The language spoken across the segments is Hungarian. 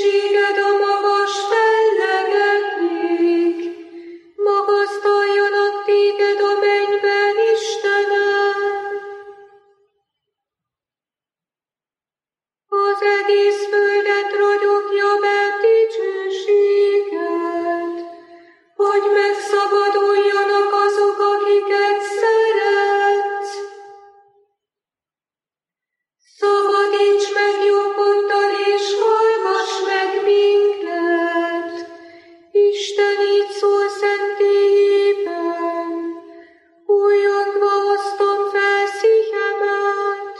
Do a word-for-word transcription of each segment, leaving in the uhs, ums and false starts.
dicsőséged a magas fellegekig, magasztaljanak téged a mennyben, Istenem. Az egész földet ragyogja be dicsőséged, hogy megszabaduljanak azok, akiket szeretsz. Szabadíts meg jobboddal és hallgass meg minket, Isten így szól szentélyében, újongva hoztam fel szívemet.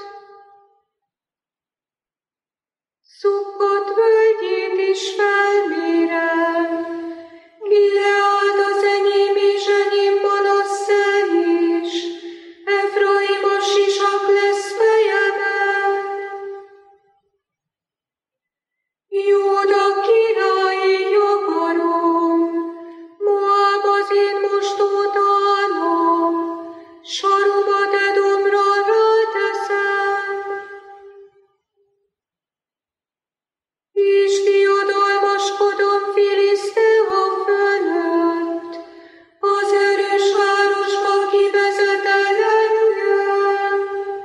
Szukkot völgyét is felmérem, Gileád az enyém és enyém Manasszé is, Efraim a sisak lesz fejemen. Júda királyi jogarom, Moab az én mostótalmam, saromat Edomra ráteszem. És diadalmaskodom Filisztea fölött, az erős városba kivezet el engem.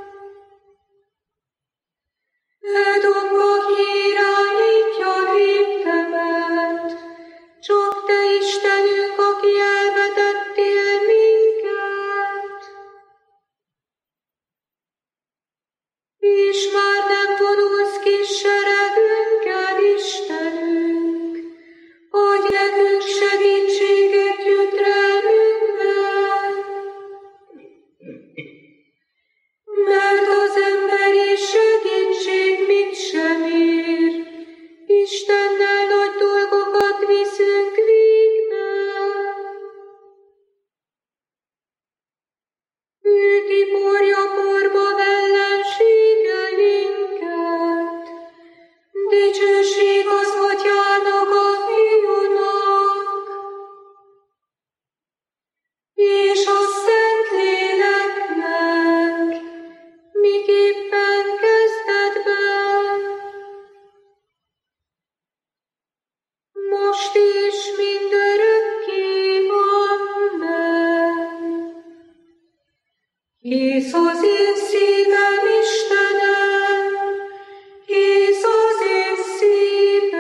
Edomba kiirányítja néptemet, csak te Istenünk, aki elvetettél minket. És már nem vonulsz ki seregünkkel, Istenünk, adj nekünk segítséget gyötrelmünkben. Mert az emberi segítség mit sem ér, Istennel nagy dolgokat viszünk végbe. Ő tiporja porba ellenségeinket, dicsőség az Atyának a Fiúnak, és a Szentléleknek, miképpen kezdetben, most is mindörökké. Amen. Kész az én szívem, Istenem, kész az én szívem.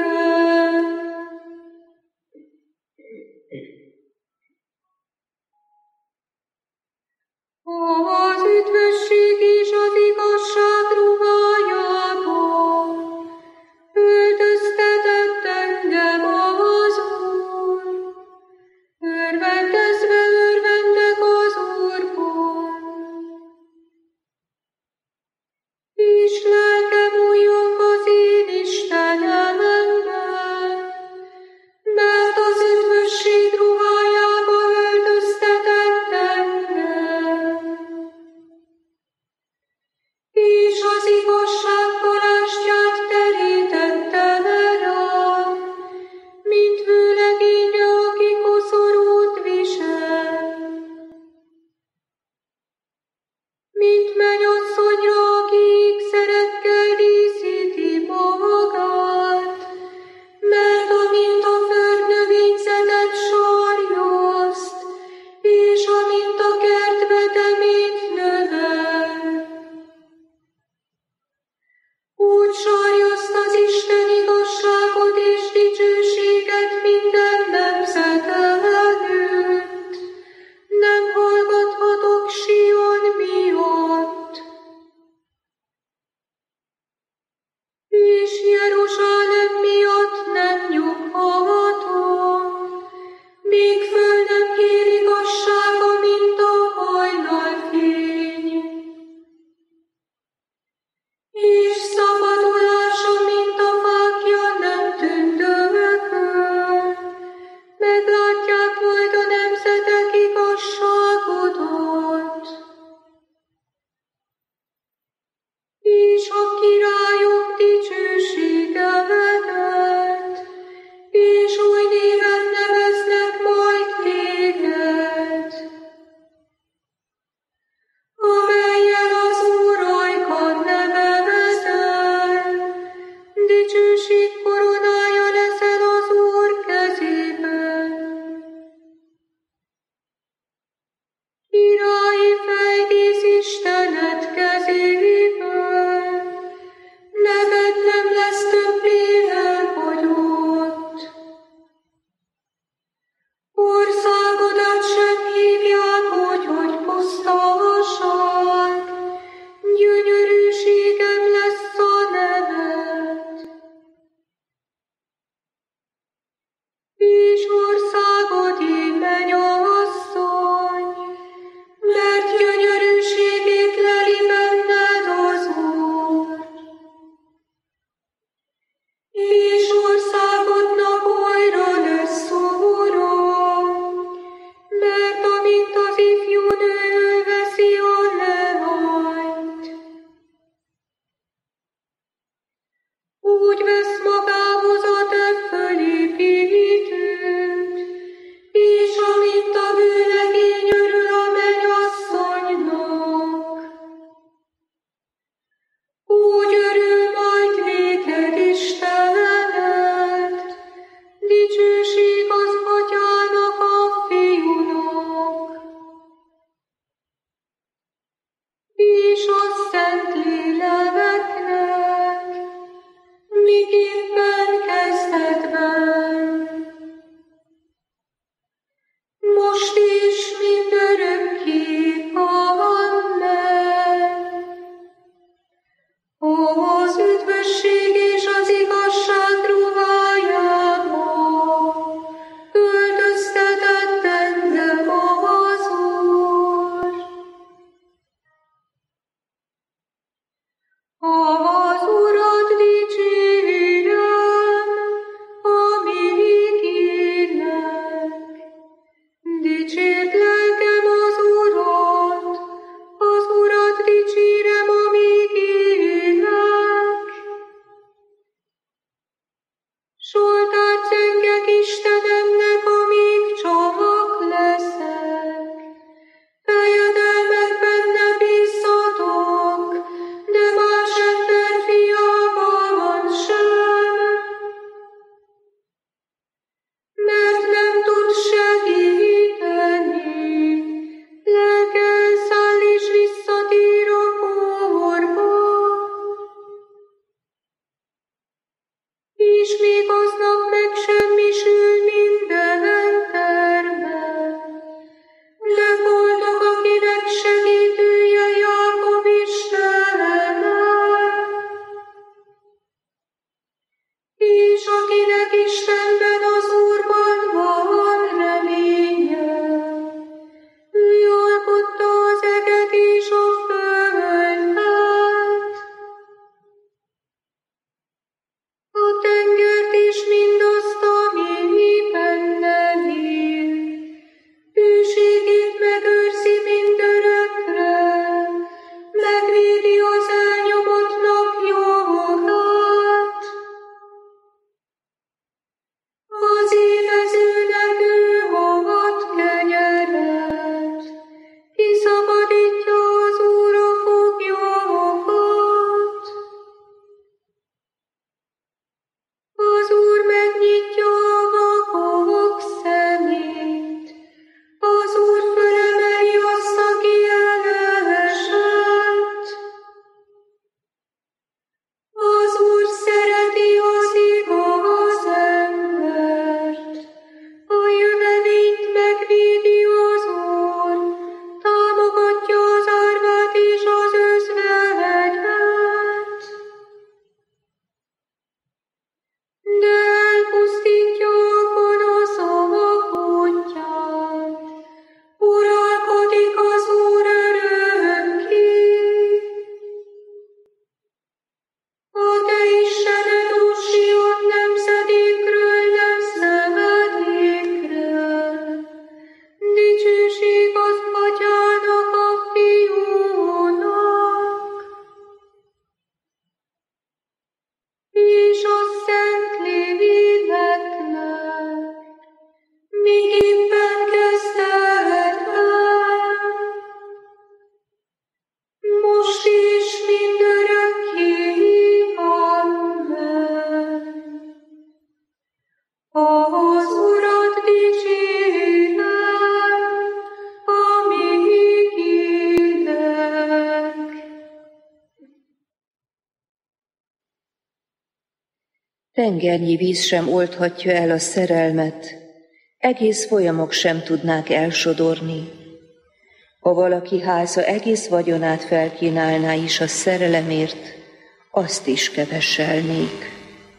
Tengernyi víz sem oldhatja el a szerelmet, egész folyamok sem tudnák elsodorni. Ha valaki háza egész vagyonát felkínálná is a szerelemért, azt is keveselnék.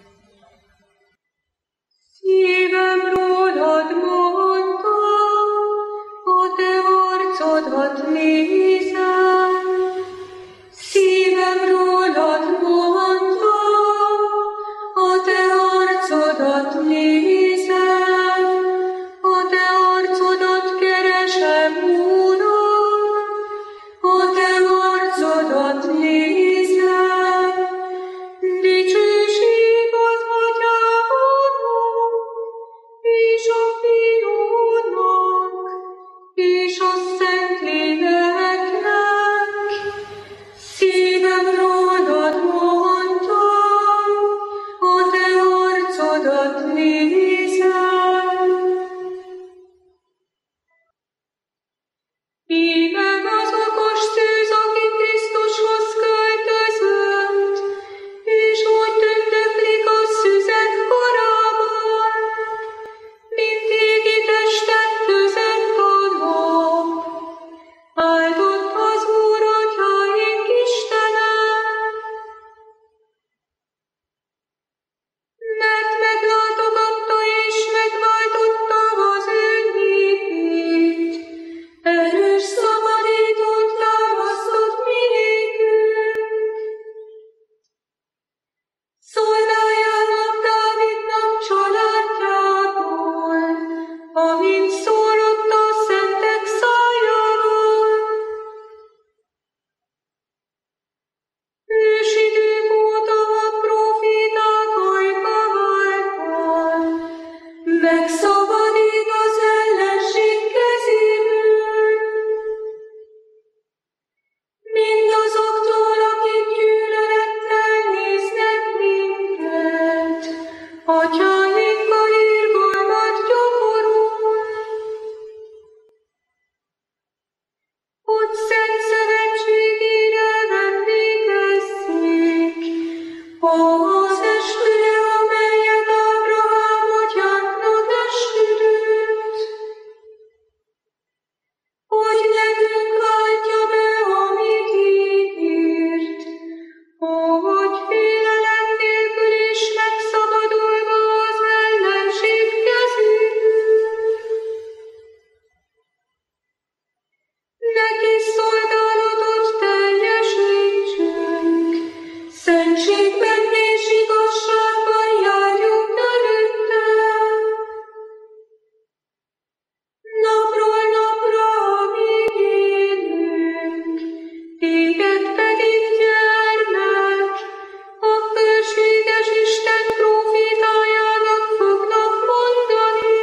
Szívem rólad mondtam, a te arcodat nézem. Szívem rólad mondtam, a te arcodat nézem. A te arcodat keresem, Uram, a te arcodat nézem. Dicsőség az Atyának, és a Fiúnak, és a Szentléleknek. Szívem rólad mondtam, a te arcodat nézem. Íme az okos szűz, aki Krisztushoz költözött, és úgy tündöklik a szüzek korában, mint égi testek között a nap. Áldott az Úr, Atyáink Istene, mert meglátogatta és megváltotta az ő népét. Erős szabadítót támasztott mi nékünk. Szolgájának, Dávidnak családjából, amint szólott a szentek szájával. Ősidők óta a próféták ajka által megszabadít az ellenség kezéből. Mindazoktól, akik gyűlölettel néznek minket, Atyáinkkal irgalmat gyakorol. Hogy szent szövetségére emlékezzék, az esküre, amelyet Ábrahám atyánknak esküdött, hogy nekünk váltja be, amit ígért, hogy félelem nélkül is megszabadulva az ellenség kezéből. Neki szolgálatot teljesítsünk, szentségben és igazságban járjunk előtte. Napról napra, amíg élünk, téged pedig, gyermek, a fölséges Isten prófétájának fognak mondani.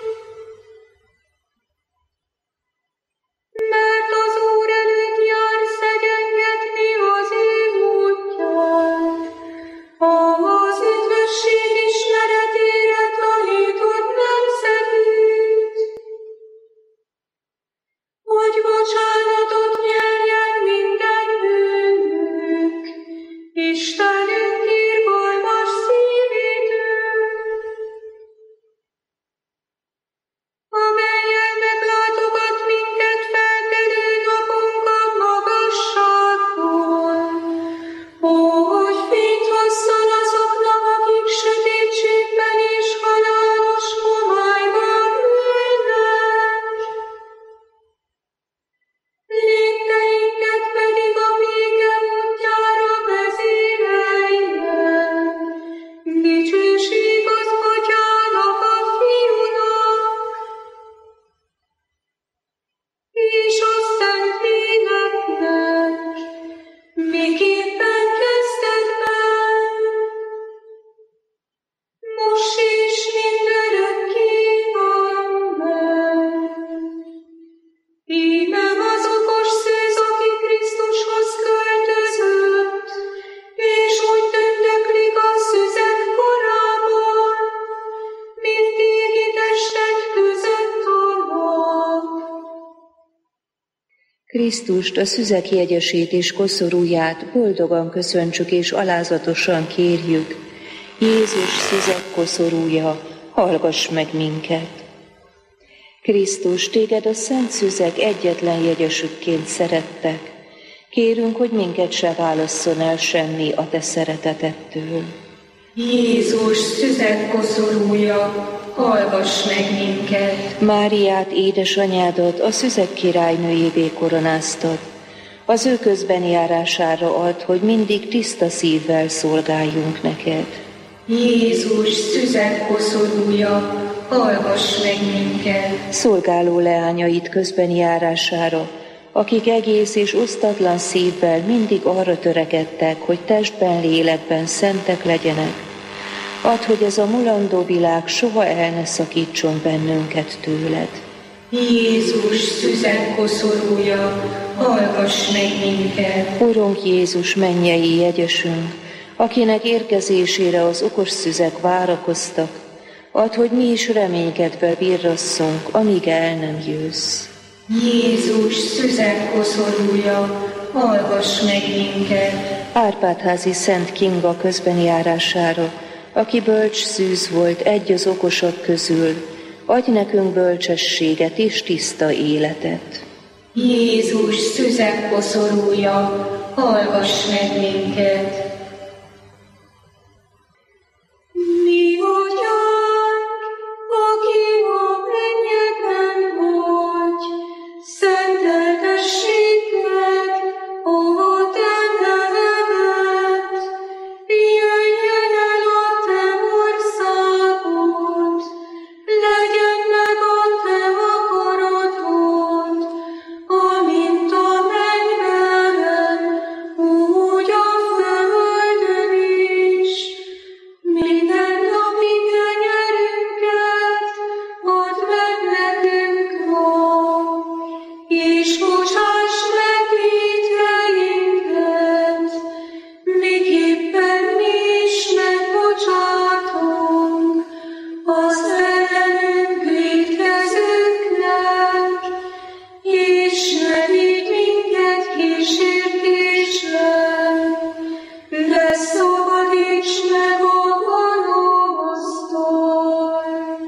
Mert az Úr előtt jár szegyengetni az ő útját, az üdvösség ismeretére tanított nemzetét, hogy bocsánatot nyerjen minden bűnük, Istenünk irgalmas szívétől, amellyel meglátogat minket felkelő napunkon magasságból, hogy fényt hozzon azoknak, akik sötétségben és halálos homályban ülnek. Lépteinket pedig a béke útjára vezéreljen. Dicsőség az Atyának, a Fiúnak, és a Szentléleknek, miképpen kezdetben, most és mindörökké. Amen. Íme az okos szűz, aki Krisztushoz költözött, és úgy tündöklik a szüzek korában, mint égi testek között a nap. Krisztust, a szüzek jegyesét és koszorúját boldogan köszöntsük és alázatosan kérjük. Jézus szüzek koszorúja, hallgass meg minket! Krisztus, téged a szent szüzek egyetlen jegyesükként szerettek. Kérünk, hogy minket se válasszon el semmi a te szeretetettől. Jézus szüzek koszorúja, hallgass meg minket! Máriát, édesanyádat a szüzek királynőjévé koronáztad. Az ő közbeni járására ad, hogy mindig tiszta szívvel szolgáljunk neked. Jézus szüzek koszorúja, hallgass meg minket! Szolgáló leányait közbeni járására, akik egész és osztatlan szívvel mindig arra törekedtek, hogy testben, lélekben szentek legyenek. Add, hogy ez a mulandó világ soha el ne szakítson bennünket tőled. Jézus szüzek koszorúja, hallgass meg minket! Urunk Jézus, mennyei jegyesünk, akinek érkezésére az okos szüzek várakoztak, add, hogy mi is reménykedve virrasszunk, amíg el nem jössz. Jézus szüzek koszorúja, hallgass meg minket! Árpádházi Szent Kinga közbeni járására, aki bölcs szűz volt egy az okosok közül, adj nekünk bölcsességet és tiszta életet. Jézus szüzek koszorúja, hallgass meg minket! Mi vagyunk, aki a mennyekben vagy, szenteltessék meg a te neved, jöjjön el a te országod, legyen meg a te akaratod, amint a mennyben, úgy a földön is. Minden napi kenyerünket add meg nekünk ma, és bocsáss meg vétkeinket, miképpen mi is megbocsátunk az ellenünk vétkezőknek, és ne vigy minket kísértésbe, de szabadíts meg a gonosztól.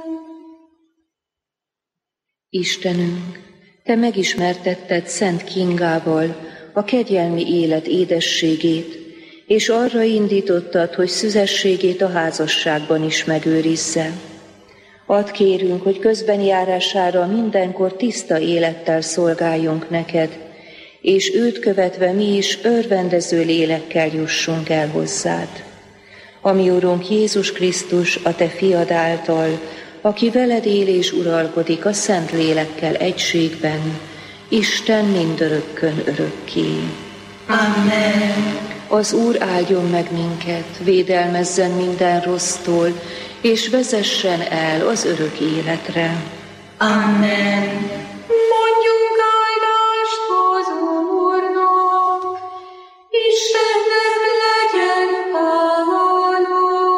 Istenünk, te megismertetted Szent Kingával a kegyelmi élet édességét, és arra indítottad, hogy szüzességét a házasságban is megőrizze. Add, kérünk, hogy közbeni járására mindenkor tiszta élettel szolgáljunk neked, és őt követve mi is örvendező lélekkel jussunk el hozzád. Ami Urunk Jézus Krisztus, a te fiad által, aki veled él és uralkodik a Szent Lélekkel egységben, Isten mindörökkön örökké. Amen. Az Úr áldjon meg minket, védelmezzen minden rossztól, és vezessen el az örök életre. Amen. Mondjunk áldást az Úrnak, Istennek legyen hála.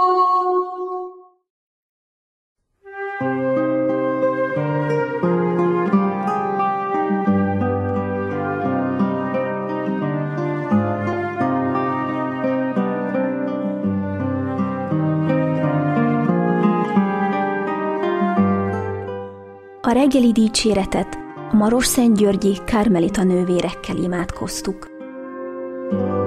A reggeli dicséretet a Marosszentgyörgyi Kármelita nővérekkel imádkoztuk.